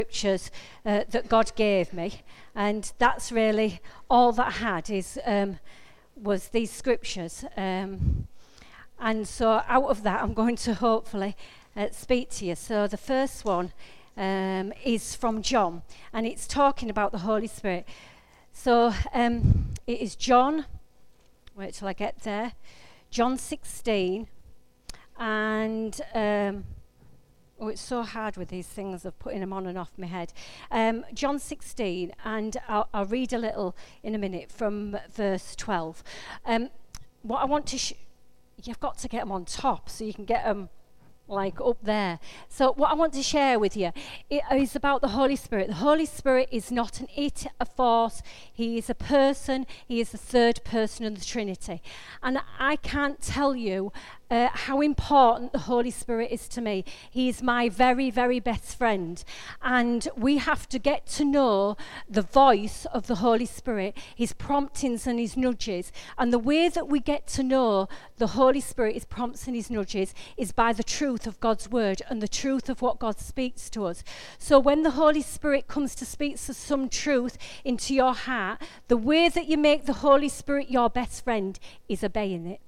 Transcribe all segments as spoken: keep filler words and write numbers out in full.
scriptures uh, that God gave me, and that's really all that I had is um, was these scriptures, um, and so out of that I'm going to hopefully uh, speak to you. So the first one um, is from John, and it's talking about the Holy Spirit. So um, it is John, wait till I get there, John sixteen, and um, oh, it's so hard with these things of putting them on and off my head. Um, John sixteen, and I'll, I'll read a little in a minute from verse twelve. Um, what I want to, sh- you've got to get them on top so you can get them like up there. So what I want to share with you it is about the Holy Spirit. The Holy Spirit is not an it, a force. He is a person. He is the third person of the Trinity. And I can't tell you uh, how important the Holy Spirit is to me. He is my very, very best friend. And we have to get to know the voice of the Holy Spirit, his promptings and his nudges. And the way that we get to know the Holy Spirit, his prompts and his nudges, is by the truth of God's word and the truth of what God speaks to us. So when the Holy Spirit comes to speak some truth into your heart, the way that you make the Holy Spirit your best friend is obeying it.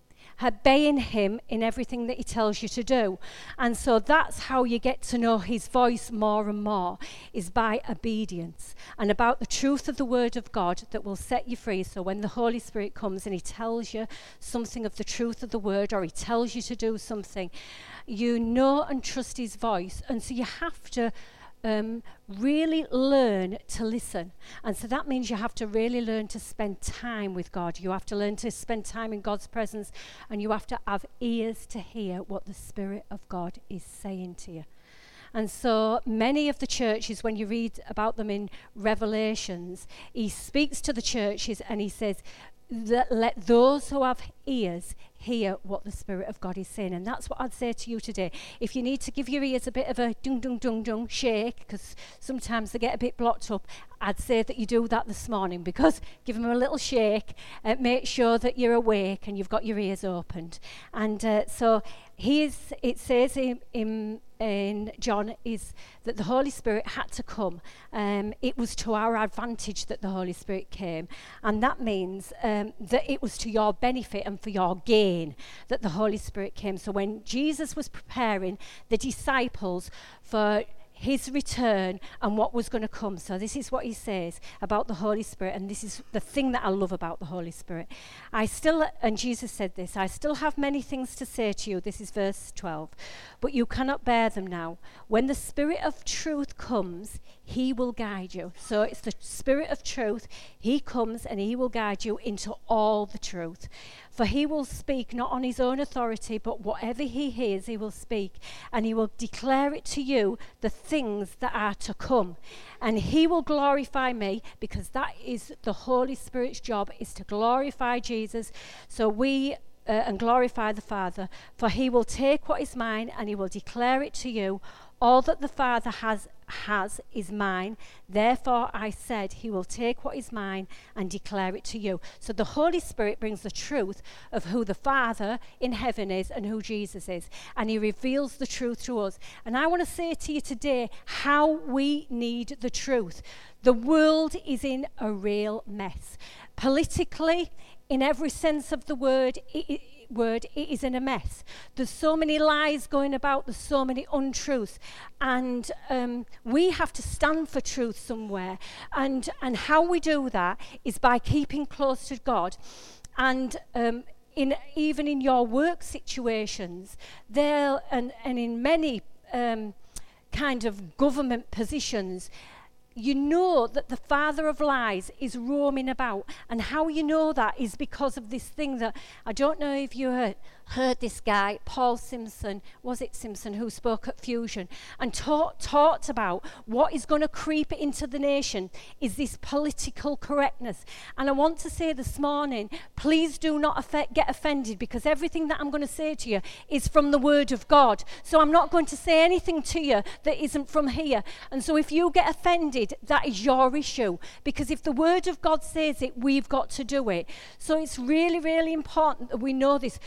Obeying him in everything that he tells you to do. And so that's how you get to know his voice more and more, is by obedience and about the truth of the word of God that will set you free. So when the Holy Spirit comes and he tells you something of the truth of the word, or he tells you to do something, you know and trust his voice. And so you have to Um, really learn to listen. And so that means you have to really learn to spend time with God. You have to learn to spend time in God's presence, and you have to have ears to hear what the Spirit of God is saying to you. And so many of the churches, when you read about them in Revelations, he speaks to the churches and he says that let those who have ears hear what the Spirit of God is saying. And that's what I'd say to you today. If you need to give your ears a bit of a dung dung dung dung shake, because sometimes they get a bit blocked up, I'd say that you do that this morning, because give them a little shake, uh, make sure that you're awake and you've got your ears opened. And uh, so he is, it says in, in in John is that the Holy Spirit had to come. Um, it was to our advantage that the Holy Spirit came, and that means um, that it was to your benefit and for your gain that the Holy Spirit came. So when Jesus was preparing the disciples for his return and what was going to come, so this is what he says about the Holy Spirit, and this is the thing that I love about the Holy Spirit. I still, and Jesus said this, I still have many things to say to you, this is verse twelve, but you cannot bear them now. When the Spirit of truth comes, he will guide you. So it's the Spirit of truth. He comes and he will guide you into all the truth. For he will speak not on his own authority, but whatever he hears, he will speak. And he will declare it to you, the things that are to come. And he will glorify me, because that is the Holy Spirit's job, is to glorify Jesus. So we uh, and glorify the Father. For he will take what is mine and he will declare it to you. All that the Father has has is mine. Therefore I said he will take what is mine and declare it to you. So the Holy Spirit brings the truth of who the Father in heaven is and who Jesus is, and he reveals the truth to us. And I want to say to you today how we need the truth. The world is in a real mess. Politically, in every sense of the word, it, it, word, it is in a mess. There's so many lies going about, there's so many untruths, and um, we have to stand for truth somewhere. And and how we do that is by keeping close to God. And um, in even in your work situations, there and and in many um, kind of government positions, you know that the father of lies is roaming about. And how you know that is because of this thing that, I don't know if you heard, heard this guy, Paul Simpson, was it Simpson, who spoke at Fusion and taught, talked about what is going to creep into the nation is this political correctness. And I want to say this morning, please do not affect, get offended, because everything that I'm going to say to you is from the word of God. So I'm not going to say anything to you that isn't from here. And so if you get offended, that is your issue, because if the word of God says it, we've got to do it. So it's really, really important that we know this. We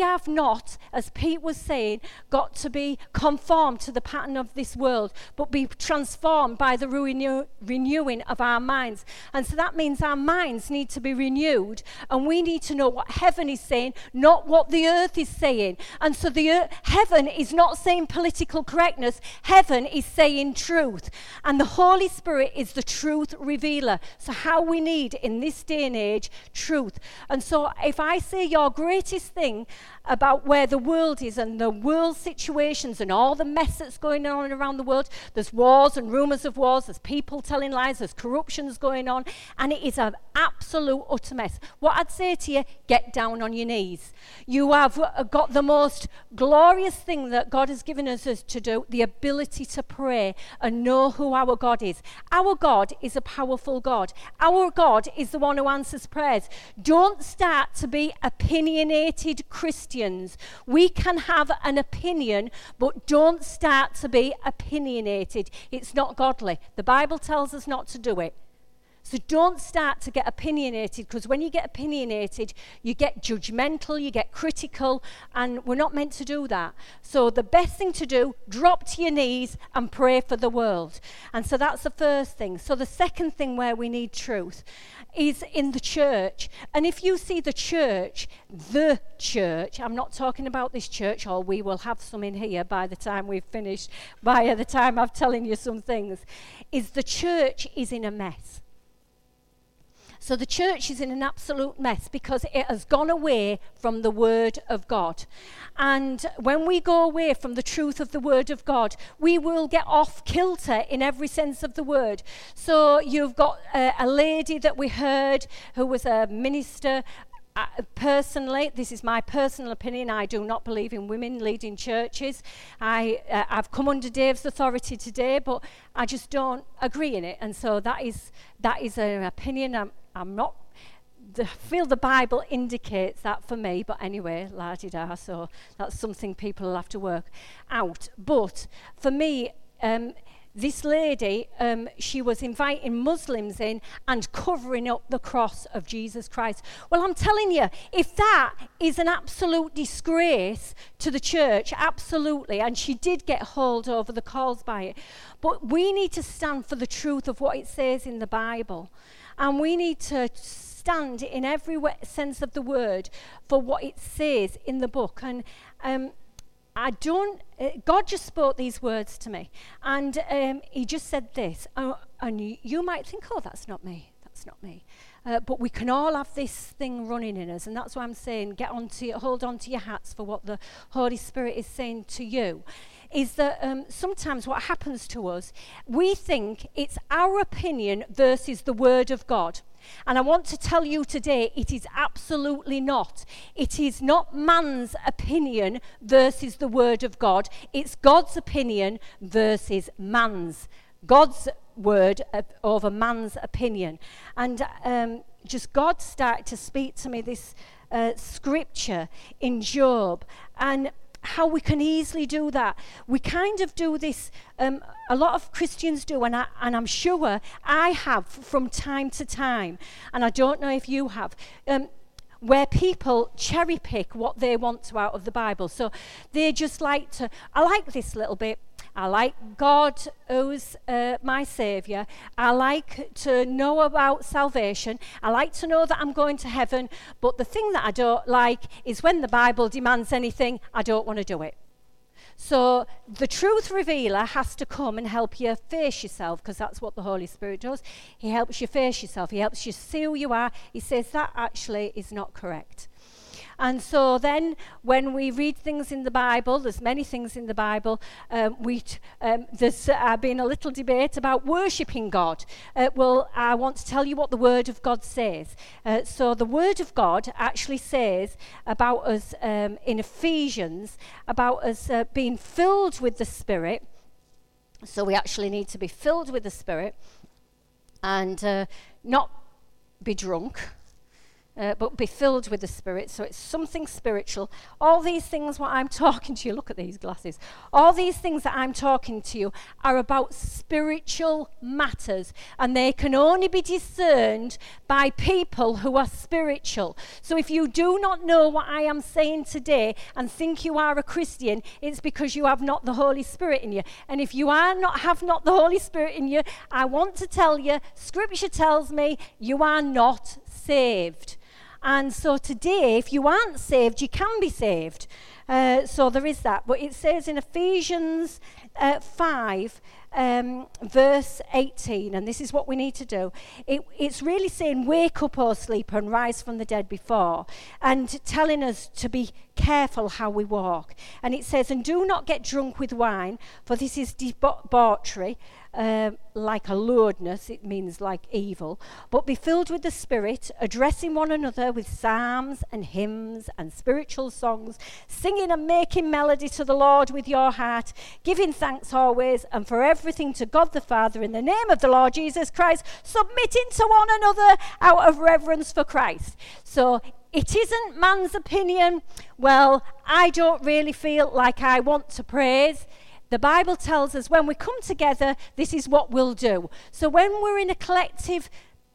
have not, as Pete was saying, got to be conformed to the pattern of this world, but be transformed by the renew- renewing of our minds. And so that means our minds need to be renewed, and we need to know what heaven is saying, not what the earth is saying. And so the earth, heaven is not saying political correctness, heaven is saying truth. And the Holy Spirit is the truth revealer. So how we need in this day and age truth. And so if I say your greatest thing about where the world is and the world situations and all the mess that's going on around the world, there's wars and rumors of wars, there's people telling lies, there's corruptions going on, and it is an absolute utter mess. What I'd say to you, get down on your knees. You have got the most glorious thing that God has given us to do, the ability to pray and know who our God is. Our God is a powerful God. Our God is the one who answers prayers. Don't start to be opinionated Christians. We can have an opinion, but don't start to be opinionated. It's not godly. The Bible tells us not to do it. So don't start to get opinionated, because when you get opinionated, you get judgmental, you get critical, and we're not meant to do that. So the best thing to do, drop to your knees and pray for the world. And so that's the first thing. So the second thing where we need truth is in the church. And if you see the church, the church, I'm not talking about this church, or we will have some in here by the time we've finished, by the time I'm telling you some things, is the church is in a mess. So the church is in an absolute mess because it has gone away from the Word of God. And when we go away from the truth of the Word of God, we will get off kilter in every sense of the word. So you've got uh, a lady that we heard who was a minister. Uh, personally, this is my personal opinion, I do not believe in women leading churches. I, uh, I've come under Dave's authority today, but I just don't agree in it. And so that is that is an opinion. I'm, I'm not, the, feel the Bible indicates that for me, but anyway, la-di-da, so that's something people will have to work out. But for me, um, this lady, um, she was inviting Muslims in and covering up the cross of Jesus Christ. Well, I'm telling you, if that is an absolute disgrace to the church, absolutely, and she did get hauled over the coals by it, but we need to stand for the truth of what it says in the Bible, and we need to stand in every way, sense of the word for what it says in the book. And um, I don't, uh, God just spoke these words to me, and um, he just said this, oh, and you, you might think, oh, that's not me, that's not me. Uh, but we can all have this thing running in us, and that's why I'm saying get on to, hold on to your hats for what the Holy Spirit is saying to you, is that um, sometimes what happens to us, we think it's our opinion versus the Word of God. And I want to tell you today, it is absolutely not. It is not man's opinion versus the Word of God. It's God's opinion versus man's. God's word over man's opinion. And um, just God started to speak to me this uh, scripture in Job, and how we can easily do that. We kind of do this, um, a lot of Christians do, and, I, and I'm sure I have from time to time, and I don't know if you have, um, where people cherry pick what they want to out of the Bible. So they just like to, I like this little bit, I like God who's uh, my Saviour. I like to know about salvation. I like to know that I'm going to heaven. But the thing that I don't like is when the Bible demands anything, I don't want to do it. So the truth revealer has to come and help you face yourself, because that's what the Holy Spirit does. He helps you face yourself. He helps you see who you are. He says that actually is not correct. And so then when we read things in the Bible, there's many things in the Bible, um, we t- um, there's uh, been a little debate about worshipping God. Uh, well, I want to tell you what the Word of God says. Uh, so the Word of God actually says about us um, in Ephesians, about us uh, being filled with the Spirit. So we actually need to be filled with the Spirit and uh, not be drunk. uh, but be filled with the Spirit. So it's something spiritual. All these things, what I'm talking to you, look at these glasses. All these things that I'm talking to you are about spiritual matters, and they can only be discerned by people who are spiritual. So if you do not know what I am saying today and think you are a Christian, it's because you have not the Holy Spirit in you. And if you are not have not the Holy Spirit in you, I want to tell you, Scripture tells me you are not saved. And so today, if you aren't saved, you can be saved. Uh, so there is that. But it says in Ephesians uh, five, um, verse eighteen, and this is what we need to do. It, it's really saying, wake up, O sleeper, and rise from the dead before, and telling us to be careful how we walk. And it says, and do not get drunk with wine, for this is debauchery, Uh, like a lewdness, it means like evil, but be filled with the Spirit, addressing one another with psalms and hymns and spiritual songs, singing and making melody to the Lord with your heart, giving thanks always and for everything to God the Father in the name of the Lord Jesus Christ, submitting to one another out of reverence for Christ. So it isn't man's opinion, well, I don't really feel like I want to praise. The Bible tells us when we come together, this is what we'll do. So when we're in a collective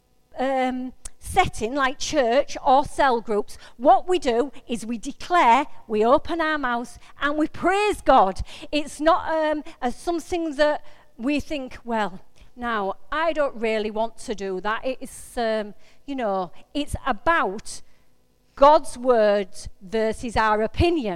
um, setting like church or cell groups, what we do is we declare, we open our mouths and we praise God. It's not um, a, something that we think, well, now, I don't really want to do that. It's, um, you know, it's about God's words versus our opinion.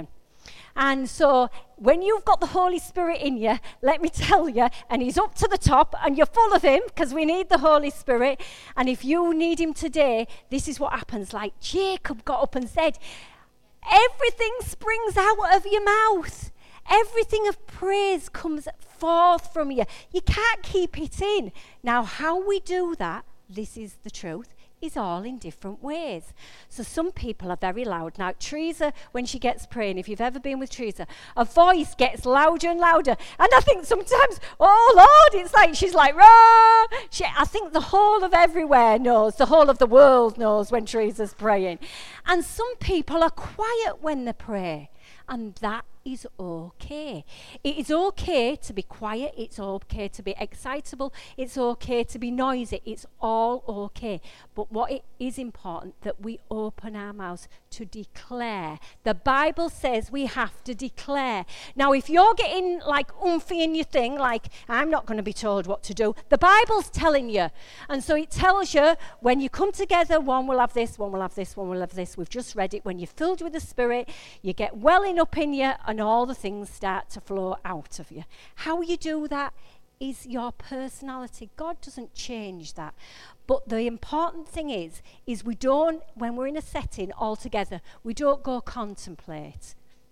And so when you've got the Holy Spirit in you, let me tell you, and he's up to the top, and you're full of him, because we need the Holy Spirit. And if you need him today, this is what happens. Like Jacob got up and said, everything springs out of your mouth. Everything of praise comes forth from you. You can't keep it in. Now, how we do that, this is the truth, is all in different ways. So some people are very loud. Now, Teresa, when she gets praying, if you've ever been with Teresa, her voice gets louder and louder. And I think sometimes, oh, Lord, it's like, she's like, rah! She, I think the whole of everywhere knows, the whole of the world knows when Teresa's praying. And some people are quiet when they pray. And that is okay. It is okay to be quiet. It's okay to be excitable. It's okay to be noisy. It's all okay. But what it is important that we open our mouths to declare. The Bible says we have to declare. Now, if you're getting like umphy in your thing, like I'm not going to be told what to do, the Bible's telling you. And so it tells you when you come together, one will have this, one will have this, one will have this. We've just read it. When you're filled with the Spirit, you get welling up in you and all the things start to flow out of you. How you do that is your personality. God doesn't change that. But the important thing is, is we don't, when we're in a setting all together, we don't go contemplate.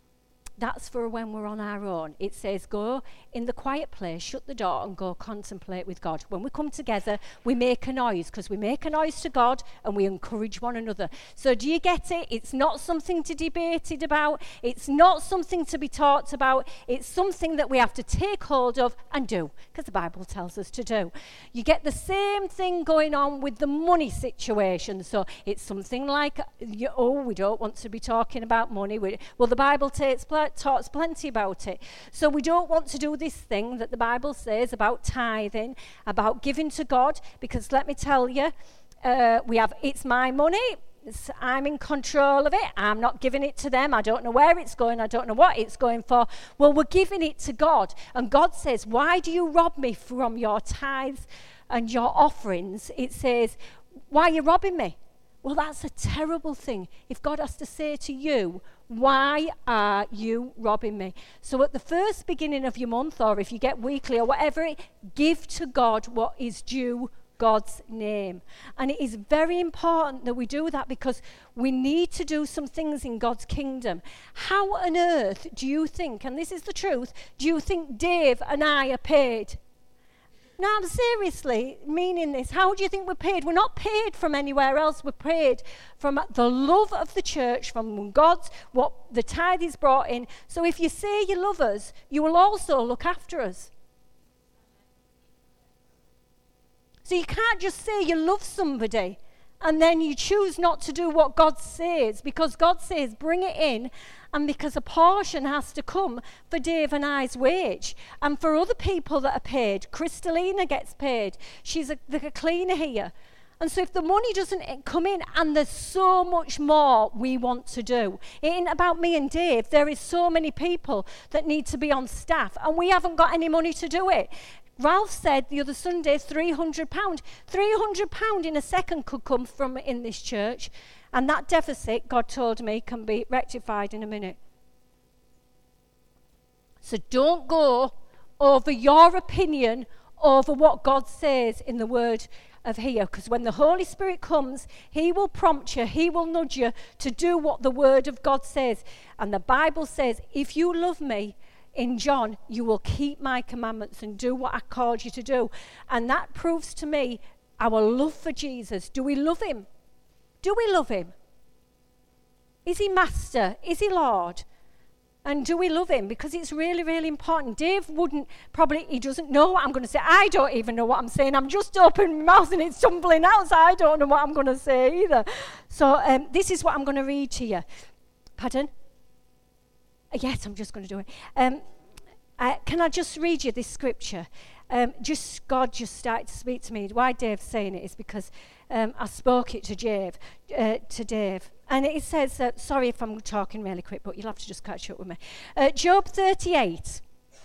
That's for when we're on our own. It says go in the quiet place, shut the door and go contemplate with God. When we come together, we make a noise because we make a noise to God and we encourage one another. So do you get it? It's not something to debate about. It's not something to be talked about. It's something that we have to take hold of and do because the Bible tells us to do. You get the same thing going on with the money situation. So it's something like, oh, we don't want to be talking about money. We, well, the Bible takes place. Talks plenty about it. So we don't want to do this thing that the Bible says about tithing, about giving to God, because let me tell you, uh, we have, it's my money, it's, I'm in control of it, I'm not giving it to them, I don't know where it's going, I don't know what it's going for. Well, we're giving it to God, and God says, why do you rob me from your tithes and your offerings? It says, why are you robbing me? Well, that's a terrible thing. If God has to say to you, why are you robbing me? So at the first beginning of your month, or if you get weekly or whatever, give to God what is due God's name. And it is very important that we do that because we need to do some things in God's kingdom. How on earth do you think, and this is the truth, do you think Dave and I are paid? No, I'm seriously meaning this. How do you think we're paid? We're not paid from anywhere else. We're paid from the love of the church, from God's, what the tithe is brought in. So if you say you love us, you will also look after us. So you can't just say you love somebody and then you choose not to do what God says, because God says bring it in, and because a portion has to come for Dave and I's wage, and for other people that are paid. Kristalina gets paid. She's a, the cleaner here. And so if the money doesn't come in, and there's so much more we want to do. It ain't about me and Dave. There is so many people that need to be on staff, and we haven't got any money to do it. Ralph said the other Sunday, three hundred pounds. three hundred pounds in a second could come from in this church, and that deficit, God told me, can be rectified in a minute. So don't go over your opinion over what God says in the word of here, because when the Holy Spirit comes, he will prompt you, he will nudge you to do what the word of God says. And the Bible says, if you love me, in John, you will keep my commandments and do what I called you to do. And that proves to me our love for Jesus. Do we love him? Do we love him? Is he master? Is he Lord? And do we love him? Because it's really, really important. Dave wouldn't, probably, he doesn't know what I'm going to say. I don't even know what I'm saying. I'm just opening my mouth and it's tumbling out, so I don't know what I'm going to say either. So um, this is what I'm going to read to you. Pardon? Yes, I'm just going to do it. Um, uh, can I just read you this scripture? Um, just God just started to speak to me. Why Dave's saying it is because um, I spoke it to Dave, uh, to Dave, and it says, uh, sorry if I'm talking really quick, but you'll have to just catch up with me. Uh, Job thirty-eight.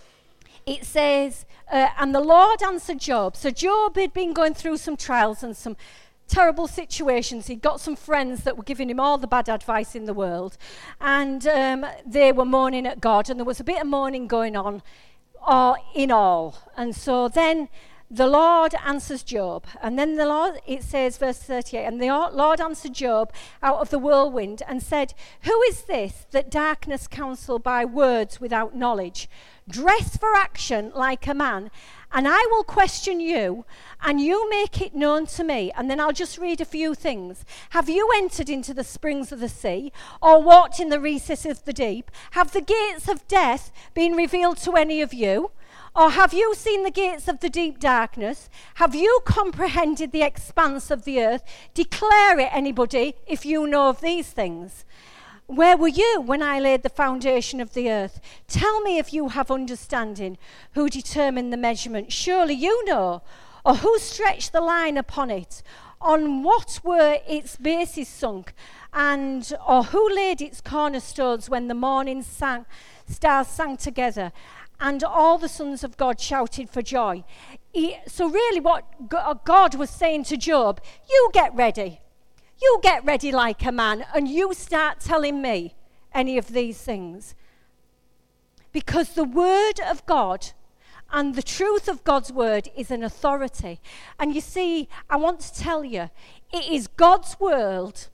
It says, uh, and the Lord answered Job. So Job had been going through some trials and some terrible situations. He'd got some friends that were giving him all the bad advice in the world, and um, they were moaning at God, and there was a bit of moaning going on uh, in all. And so then the Lord answers Job, and then the Lord, it says, verse thirty-eight, and the Lord answered Job out of the whirlwind and said, who is this that darkness counsel by words without knowledge? Dress for action like a man, and I will question you, and you make it known to me. And then I'll just read a few things. Have you entered into the springs of the sea, or walked in the recesses of the deep? Have the gates of death been revealed to any of you? Or have you seen the gates of the deep darkness? Have you comprehended the expanse of the earth? Declare it, anybody, if you know of these things. Where were you when I laid the foundation of the earth? Tell me if you have understanding. Who determined the measurement? Surely you know. Or who stretched the line upon it? On what were its bases sunk? And or who laid its cornerstones when the morning sang, stars sang together, and all the sons of God shouted for joy? He, so really what God was saying to Job, you get ready. You get ready like a man, and you start telling me any of these things. Because the word of God and the truth of God's word is an authority. And you see, I want to tell you, it is God's world.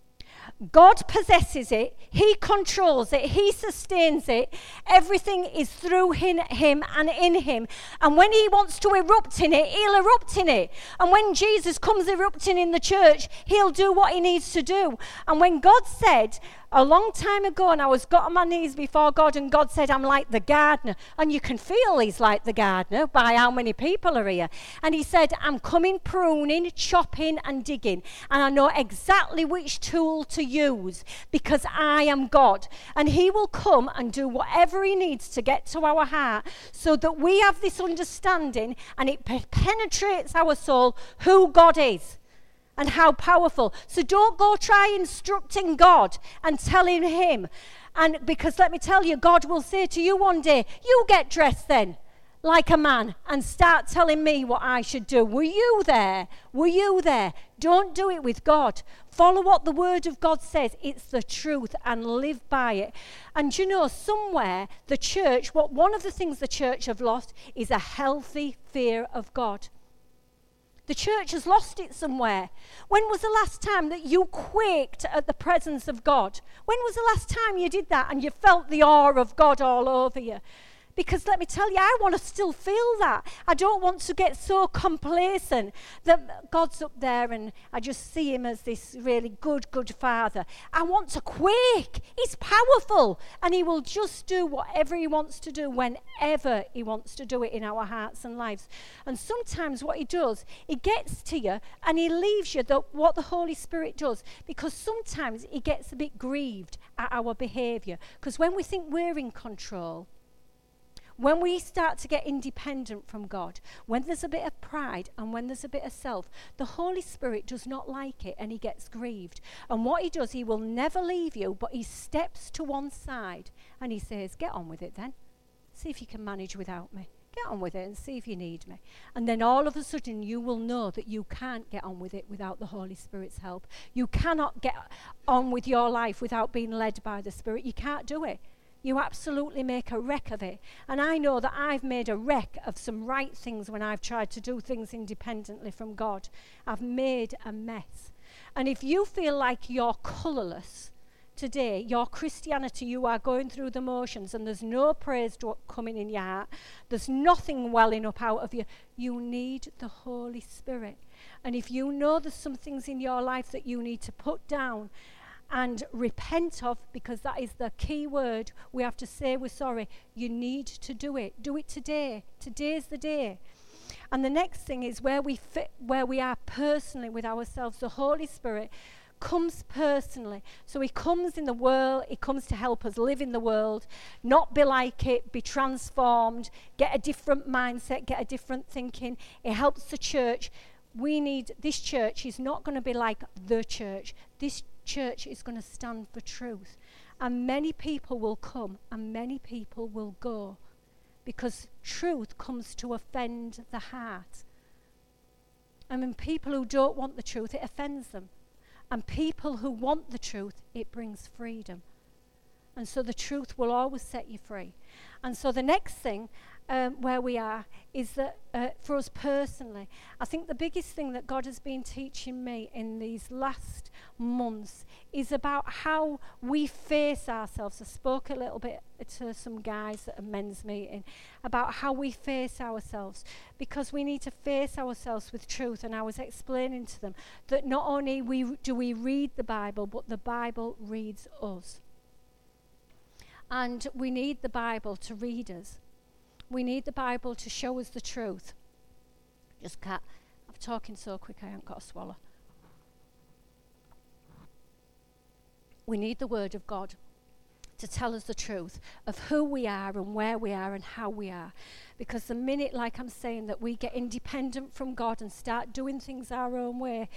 God possesses it. He controls it. He sustains it. Everything is through him, him and in him. And when he wants to erupt in it, he'll erupt in it. And when Jesus comes erupting in the church, he'll do what he needs to do. And when God said, a long time ago, and I was got on my knees before God, and God said, I'm like the gardener. And you can feel he's like the gardener by how many people are here. And he said, I'm coming pruning, chopping, and digging. And I know exactly which tool to use, because I am God. And he will come and do whatever he needs to get to our heart, so that we have this understanding, and it pe- penetrates our soul who God is. And how powerful. So don't go try instructing God and telling him. And because let me tell you, God will say to you one day, you get dressed then like a man and start telling me what I should do. Were you there? Were you there? Don't do it with God. Follow what the word of God says. It's the truth, and live by it. And you know, somewhere the church, what one of the things the church have lost is a healthy fear of God. The church has lost it somewhere. When was the last time that you quaked at the presence of God? When was the last time you did that and you felt the awe of God all over you? Because let me tell you, I want to still feel that. I don't want to get so complacent that God's up there and I just see him as this really good, good father. I want to quake. He's powerful and he will just do whatever he wants to do whenever he wants to do it in our hearts and lives. And sometimes what he does, he gets to you and he leaves you the, what the Holy Spirit does, because sometimes he gets a bit grieved at our behavior. Because when we think we're in control, when we start to get independent from God, when there's a bit of pride and when there's a bit of self, the Holy Spirit does not like it and he gets grieved. And what he does, he will never leave you, but he steps to one side and he says, get on with it then. See if you can manage without me. Get on with it and see if you need me. And then all of a sudden you will know that you can't get on with it without the Holy Spirit's help. You cannot get on with your life without being led by the Spirit. You can't do it. You absolutely make a wreck of it. And I know that I've made a wreck of some right things when I've tried to do things independently from God. I've made a mess. And if you feel like you're colourless today, your Christianity, you are going through the motions and there's no praise coming in your heart, there's nothing welling up out of you, you need the Holy Spirit. And if you know there's some things in your life that you need to put down and repent of, because that is the key word, we have to say we're sorry, you need to do it. Do it today. Today's the day. And the next thing is where we fit, where we are personally with ourselves. The Holy Spirit comes personally. So he comes in the world, he comes to help us live in the world, not be like it, be transformed, get a different mindset, get a different thinking. It helps the church. We need, this church is not going to be like the church. This church is going to stand for truth. And many people will come and many people will go, because truth comes to offend the heart. I mean, people who don't want the truth, it offends them. And people who want the truth, it brings freedom. And so the truth will always set you free. And so the next thing um, where we are is that uh, for us personally, I think the biggest thing that God has been teaching me in these last months is about how we face ourselves. I spoke a little bit to some guys at a men's meeting about how we face ourselves, because we need to face ourselves with truth. And I was explaining to them that not only we do we read the Bible, but the Bible reads us. And we need the Bible to read us. We need the Bible to show us the truth. Just can't. I'm talking so quick I haven't got a swallow. We need the Word of God to tell us the truth of who we are and where we are and how we are. Because the minute, like I'm saying, that we get independent from God and start doing things our own way,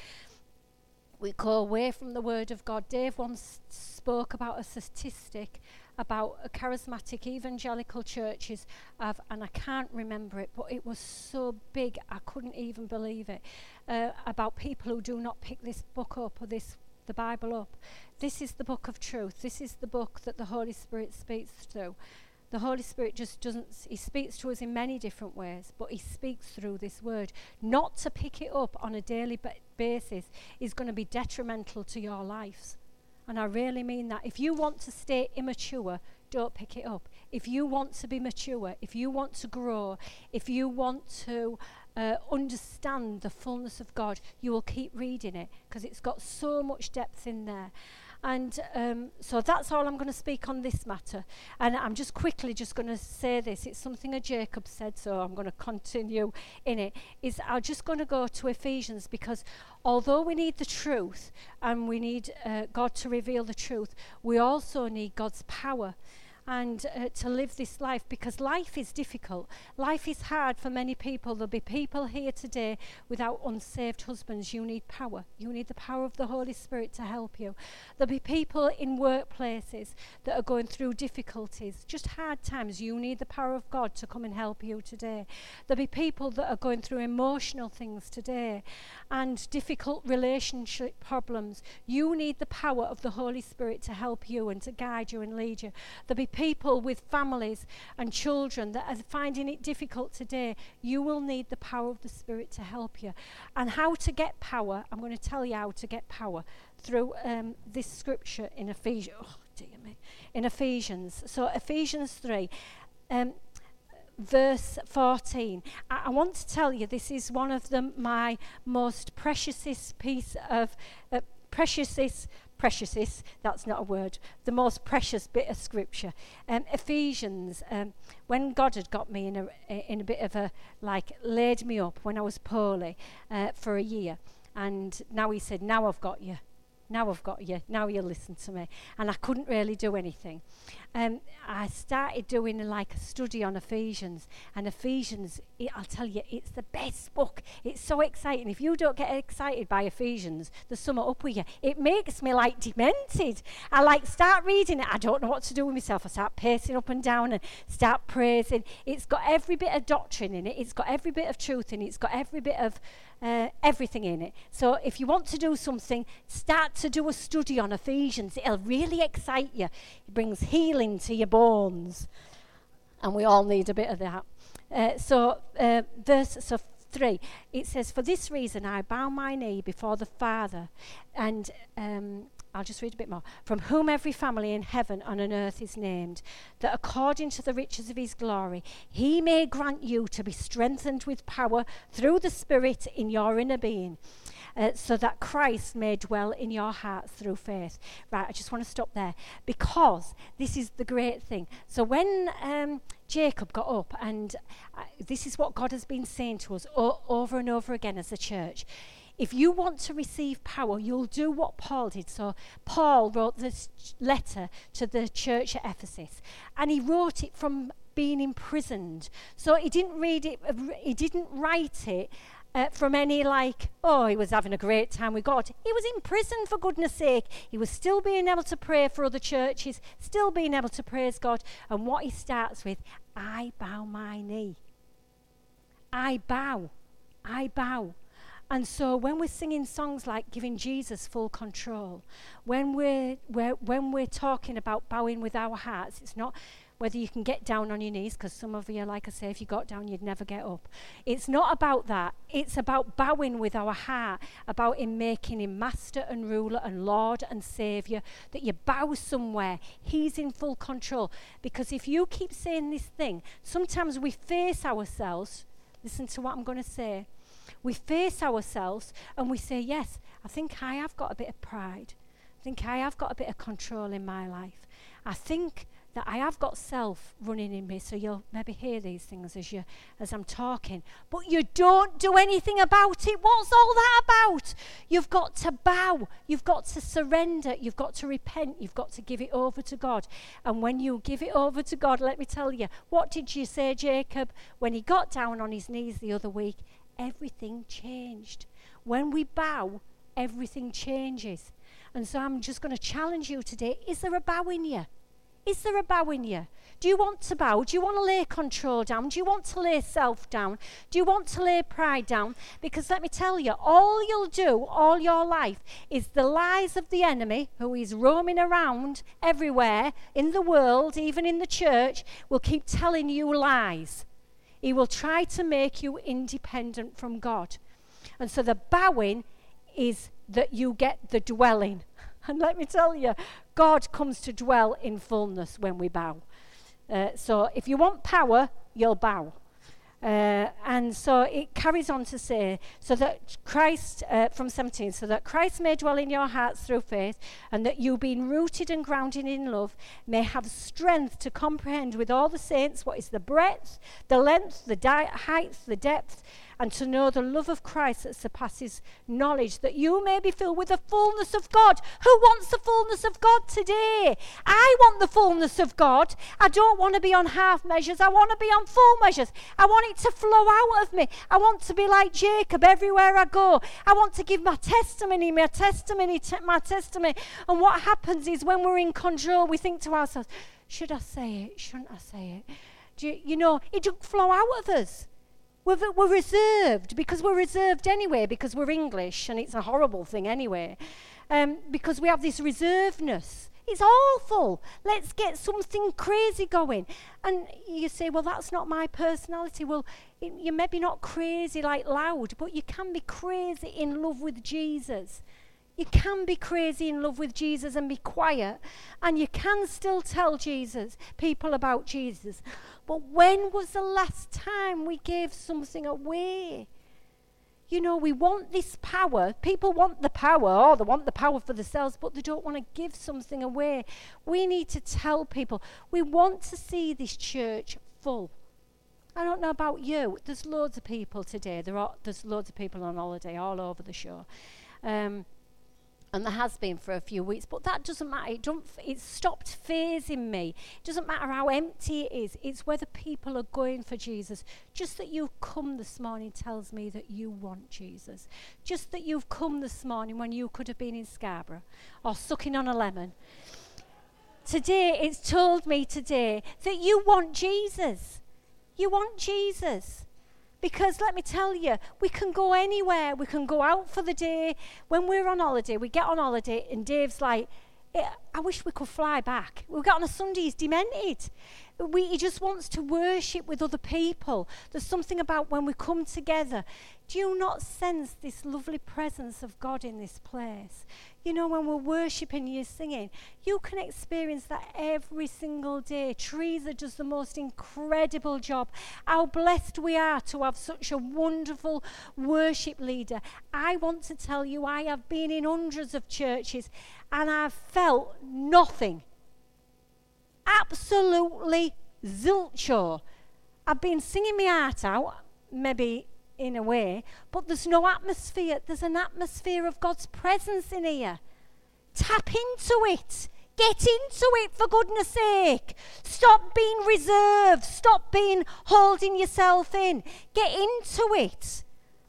we go away from the Word of God. Dave once spoke about a statistic about a charismatic evangelical churches, have, and I can't remember it, but it was so big I couldn't even believe it, uh, about people who do not pick this book up or this the Bible up. This is the book of truth. This is the book that the Holy Spirit speaks through. The Holy Spirit just doesn't, he speaks to us in many different ways, but he speaks through this word. Not to pick it up on a daily ba- basis is going to be detrimental to your lives. And I really mean that. If you want to stay immature, don't pick it up. If you want to be mature, if you want to grow, if you want to uh, understand the fullness of God, you will keep reading it, because it's got so much depth in there. And um, so that's all I'm going to speak on this matter. And I'm just quickly just going to say this. It's something that Jacob said, so I'm going to continue in it. Is I'm just going to go to Ephesians, because although we need the truth and we need uh, God to reveal the truth, we also need God's power and uh, to live this life, because life is difficult. Life is hard for many people. There'll be people here today without unsaved husbands. You need power. You need the power of the Holy Spirit to help you. There'll be people in workplaces that are going through difficulties, just hard times. You need the power of God to come and help you today. There'll be people that are going through emotional things today and difficult relationship problems. You need the power of the Holy Spirit to help you and to guide you and lead you. There'll be people with families and children that are finding it difficult today. You will need the power of the Spirit to help you. And how to get power, I'm going to tell you how to get power through um, this scripture in Ephesians. Oh, dear me. In Ephesians. So Ephesians three. Um, verse fourteen. I, I want to tell you, this is one of the, my most preciousest piece of, uh, preciousest, preciousest, that's not a word, the most precious bit of scripture. Um, Ephesians, um, when God had got me in a, in a bit of a, like, laid me up when I was poorly uh, for a year. And now he said, now I've got you. Now I've got you. Now you'll listen to me. And I couldn't really do anything. Um, I started doing like a study on Ephesians. And Ephesians, it, I'll tell you, it's the best book. It's so exciting. If you don't get excited by Ephesians, there's something up with you. It makes me like demented. I like start reading it. I don't know what to do with myself. I start pacing up and down and start praising. It's got every bit of doctrine in it. It's got every bit of truth in it. It's got every bit of Uh, everything in it. So if you want to do something, start to do a study on Ephesians. It'll really excite you. It brings healing to your bones. And we all need a bit of that. Uh, so uh, verse so three, it says, for this reason I bow my knee before the Father, and um, I'll just read a bit more. From whom every family in heaven and on earth is named, that according to the riches of his glory, he may grant you to be strengthened with power through the Spirit in your inner being, uh, so that Christ may dwell in your hearts through faith. Right, I just want to stop there, because this is the great thing. So when um, Jacob got up, and uh, this is what God has been saying to us o- over and over again as a church. If you want to receive power, you'll do what Paul did. So Paul wrote this letter to the church at Ephesus, and he wrote it from being imprisoned. So he didn't read it, he didn't write it uh, from any like, oh, he was having a great time with God. He was in prison, for goodness sake. He was still being able to pray for other churches, still being able to praise God. And what he starts with, I bow my knee. I bow. I bow. And so when we're singing songs like giving Jesus full control, when we're, we're, when we're talking about bowing with our hearts, it's not whether you can get down on your knees, because some of you, like I say, if you got down, you'd never get up. It's not about that. It's about bowing with our heart, about him making him master and ruler and Lord and Saviour, that you bow somewhere. He's in full control. Because if you keep saying this thing, sometimes we face ourselves. Listen to what I'm going to say. We face ourselves and we say, yes, I think I have got a bit of pride. I think I have got a bit of control in my life. I think that I have got self running in me, so you'll maybe hear these things as you as I'm talking. But you don't do anything about it. What's all that about? You've got to bow. You've got to surrender. You've got to repent. You've got to give it over to God. And when you give it over to God, let me tell you, what did you say, Jacob, when he got down on his knees the other week? Everything changed. When we bow, everything changes. And so I'm just going to challenge you today. Is there a bow in you? Is there a bow in you? Do you want to bow? Do you want to lay control down? Do you want to lay self down? Do you want to lay pride down? Because let me tell you, all you'll do all your life is the lies of the enemy, who is roaming around everywhere in the world, even in the church, will keep telling you lies. He will try to make you independent from God. And so the bowing is that you get the dwelling. And let me tell you, God comes to dwell in fullness when we bow. Uh, so if you want power, you'll bow. Uh, and so it carries on to say, so that Christ, uh, from seventeen, so that Christ may dwell in your hearts through faith, and that you, being rooted and grounded in love, may have strength to comprehend with all the saints what is the breadth, the length, the di- height, the depth, and to know the love of Christ that surpasses knowledge, that you may be filled with the fullness of God. Who wants the fullness of God today? I want the fullness of God. I don't want to be on half measures. I want to be on full measures. I want it to flow out of me. I want to be like Jacob everywhere I go. I want to give my testimony, my testimony, te- my testimony. And what happens is when we're in control, we think to ourselves, should I say it? Shouldn't I say it? Do you, you know, it doesn't flow out of us. We're, we're reserved, because we're reserved anyway, because we're English, and it's a horrible thing anyway, um, because we have this reservedness. It's awful. Let's get something crazy going. And you say, well, that's not my personality. Well, it, you're maybe not crazy like loud, but you can be crazy in love with Jesus. You can be crazy in love with Jesus and be quiet, and you can still tell Jesus, people about Jesus. But when was the last time we gave something away? You know, we want this power. People want the power. Oh, they want the power for themselves, but they don't want to give something away. We need to tell people. We want to see this church full. I don't know about you. There's loads of people today. There are, there's loads of people on holiday all over the show. Um, and there has been for a few weeks, but that doesn't matter. It don't, it's stopped phasing me. It doesn't matter how empty it is. It's whether people are going for Jesus. Just that you've come this morning tells me that you want Jesus. Just that you've come this morning when you could have been in Scarborough or sucking on a lemon. Today, it's told me today that you want Jesus. You want Jesus. Because let me tell you, we can go anywhere. We can go out for the day. When we're on holiday, we get on holiday and Dave's like, I wish we could fly back. We got on a Sunday, he's demented. We, he just wants to worship with other people. There's something about when we come together. Do you not sense this lovely presence of God in this place? You know, when we're worshiping, you're singing, you can experience that every single day. Teresa does the most incredible job. How blessed we are to have such a wonderful worship leader. I want to tell you, I have been in hundreds of churches and I've felt nothing. Absolutely zilcho. I've been singing my heart out, maybe in a way, but there's no atmosphere. There's an atmosphere of God's presence in here. Tap into it. Get into it, for goodness sake. Stop being reserved. Stop being holding yourself in. Get into it.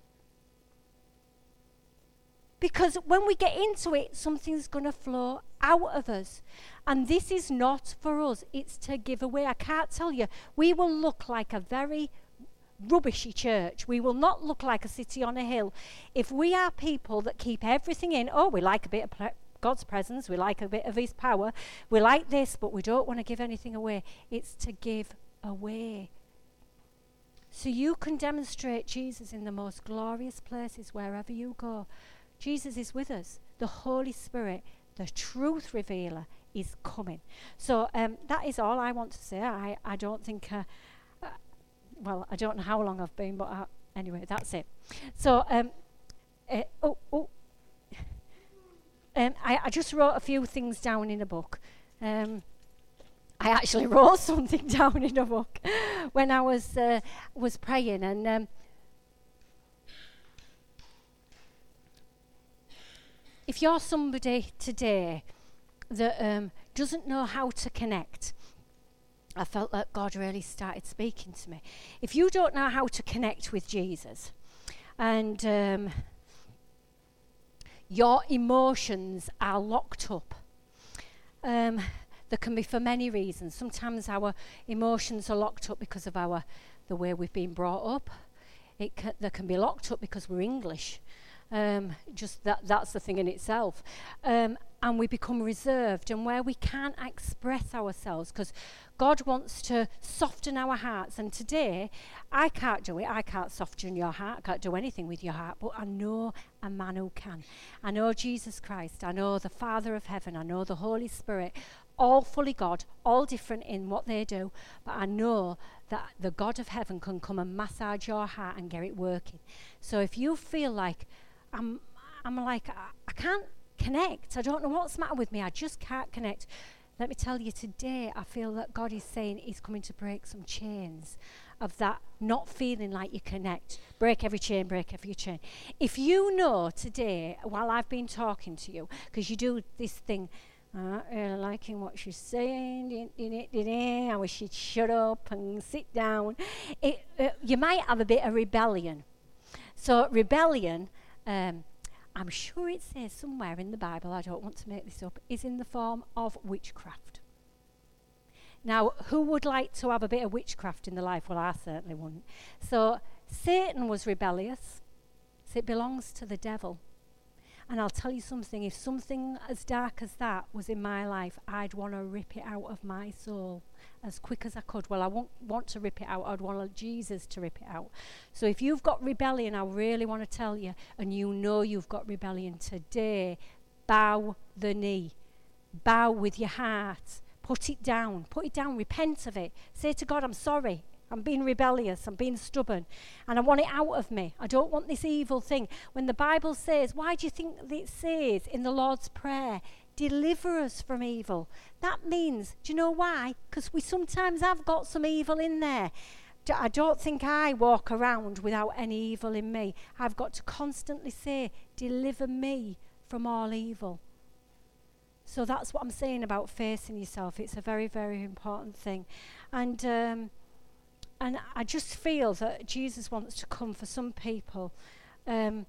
Because when we get into it, something's going to flow out of us. And this is not for us. It's to give away. I can't tell you. We will look like a very rubbishy church. We will not look like a city on a hill. If we are people that keep everything in, oh, we like a bit of pre- God's presence, we like a bit of his power, we like this, but we don't want to give anything away. It's to give away. So you can demonstrate Jesus in the most glorious places wherever you go. Jesus is with us. The Holy Spirit, the truth revealer, is coming. So um, that is all I want to say. I, I don't think, uh, uh, well, I don't know how long I've been, but I, anyway, that's it. So, um, uh, oh, oh. Um, I, I just wrote a few things down in a book. Um, I actually wrote something down in a book when I was uh, was praying, and um, if you're somebody today that um, doesn't know how to connect, I felt that God really started speaking to me. If you don't know how to connect with Jesus, and um, your emotions are locked up, um, there can be for many reasons. Sometimes our emotions are locked up because of our the way we've been brought up. It ca- they can be locked up because we're English. Um, just that that's the thing in itself. Um, and we become reserved, and where we can't express ourselves, because God wants to soften our hearts. And today, I can't do it. I can't soften your heart. I can't do anything with your heart, but I know a man who can. I know Jesus Christ. I know the Father of heaven. I know the Holy Spirit, all fully God, all different in what they do. But I know that the God of heaven can come and massage your heart and get it working. So if you feel like, I'm, I'm like, I, I can't connect. I don't know what's the matter with me. I just can't connect. Let me tell you, today I feel that God is saying he's coming to break some chains of that not feeling like you connect. Break every chain, break every chain. If you know today, while I've been talking to you, because you do this thing, I'm not really liking what she's saying, I wish she'd shut up and sit down. It, uh, you might have a bit of rebellion. So rebellion, um, I'm sure it says somewhere in the Bible, I don't want to make this up, is in the form of witchcraft. Now, who would like to have a bit of witchcraft in their life? Well, I certainly wouldn't. So Satan was rebellious, so it belongs to the devil. And I'll tell you something, if something as dark as that was in my life, I'd want to rip it out of my soul as quick as I could. Well, I won't want to rip it out, I'd want Jesus to rip it out. So if you've got rebellion, I really want to tell you, and you know you've got rebellion today, bow the knee. Bow with your heart. Put it down. Put it down. Repent of it. Say to God, I'm sorry. I'm being rebellious. I'm being stubborn. And I want it out of me. I don't want this evil thing. When the Bible says, why do you think it says in the Lord's Prayer, deliver us from evil? That means, do you know why? Because we sometimes have got some evil in there. I don't think I walk around without any evil in me. I've got to constantly say, deliver me from all evil. So that's what I'm saying about facing yourself. It's a very, very important thing. And um, and I just feel that Jesus wants to come for some people um,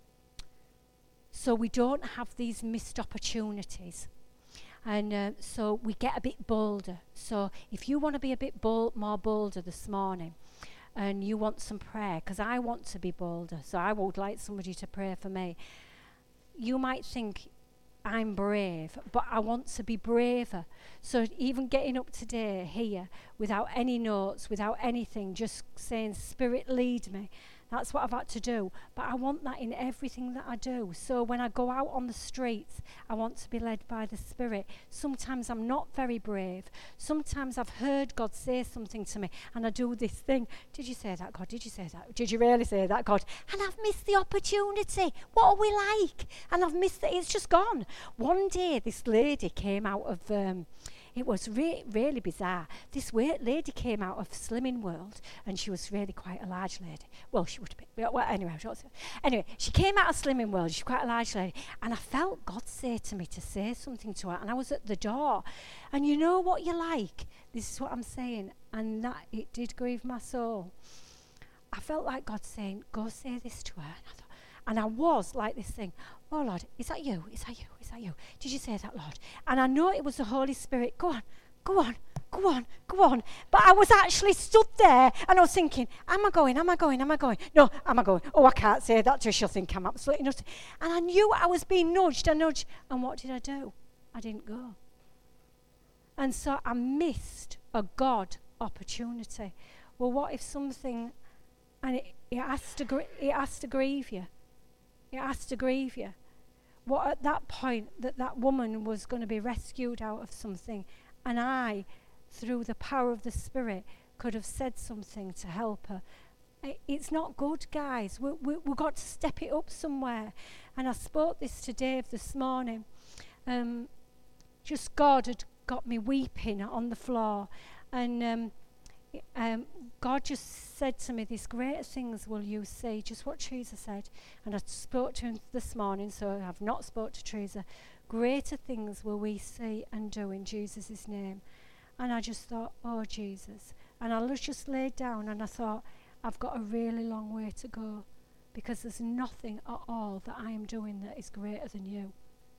so we don't have these missed opportunities. And uh, so we get a bit bolder. So if you want to be a bit bold, more bolder this morning, and you want some prayer, because I want to be bolder, so I would like somebody to pray for me. You might think, I'm brave, but I want to be braver. So even getting up today here without any notes, without anything, just saying, Spirit, lead me. That's what I've had to do. But I want that in everything that I do. So when I go out on the streets, I want to be led by the Spirit. Sometimes I'm not very brave. Sometimes I've heard God say something to me, and I do this thing. Did you say that, God? Did you say that? Did you really say that, God? And I've missed the opportunity. What are we like? And I've missed it. It's just gone. One day, this lady came out of... Um, It was re- really bizarre. This wa- lady came out of Slimming World, and she was really quite a large lady. Well, she would be. Well, anyway, anyway, she came out of Slimming World. She's quite a large lady, and I felt God say to me to say something to her. And I was at the door, and you know what you like. This is what I'm saying, and that it did grieve my soul. I felt like God saying, "Go say this to her." And I thought, and I was like this thing. Oh, Lord, is that you? Is that you? Is that you? Did you say that, Lord? And I know it was the Holy Spirit. Go on, go on, go on, go on. But I was actually stood there, and I was thinking, am I going? Am I going? Am I going? No, am I going? Oh, I can't say that to her. She'll think I'm absolutely nuts. And I knew I was being nudged. I nudged. And what did I do? I didn't go. And so I missed a God opportunity. Well, what if something, and it, it, has to gr- it has to grieve you. It has to grieve you. What at that point that that woman was going to be rescued out of something, and I, through the power of the Spirit, could have said something to help her. I, it's not good, guys. We, we, we've got to step it up somewhere. And I spoke this to Dave this morning. Um, just God had got me weeping on the floor. And um, um, God just said to me, these greater things will you see. Just what Teresa said. And I spoke to him this morning, so I've not spoke to Teresa. Greater things will we see and do in Jesus' name. And I just thought, oh, Jesus. And I was just laid down and I thought, I've got a really long way to go, because there's nothing at all that I am doing that is greater than you.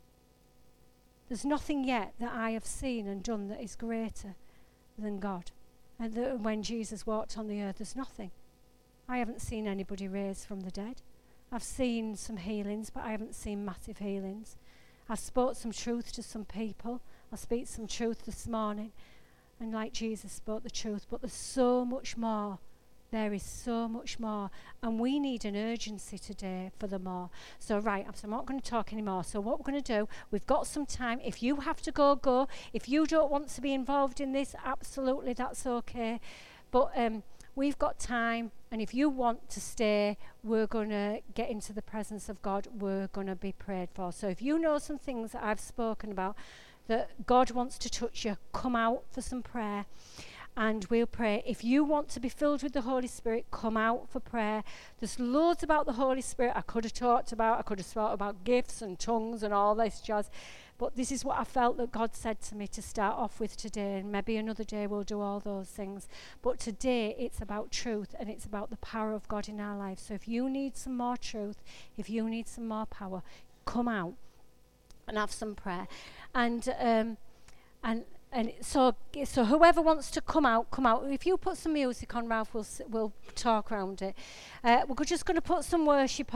There's nothing yet that I have seen and done that is greater than God. And the, when Jesus walked on the earth, there's nothing. I haven't seen anybody raised from the dead. I've seen some healings, but I haven't seen massive healings. I've spoke some truth to some people. I speak some truth this morning. And like Jesus spoke the truth, but there's so much more. There is so much more. And we need an urgency today for the more. So, right, I'm, so I'm not going to talk anymore. So what we're going to do, we've got some time. If you have to go, go. If you don't want to be involved in this, absolutely, that's okay. But um, we've got time. And if you want to stay, we're going to get into the presence of God. We're going to be prayed for. So if you know some things that I've spoken about, that God wants to touch you, come out for some prayer. And we'll pray. If you want to be filled with the Holy Spirit, come out for prayer. There's loads about the Holy Spirit I could have talked about. I could have talked about gifts and tongues and all this jazz. But this is what I felt that God said to me to start off with today. And maybe another day we'll do all those things. But today it's about truth, and it's about the power of God in our lives. So if you need some more truth, if you need some more power, come out and have some prayer. And um, and And so, so whoever wants to come out, come out. If you put some music on, Ralph, we'll we'll talk around it. Uh, we're just going to put some worship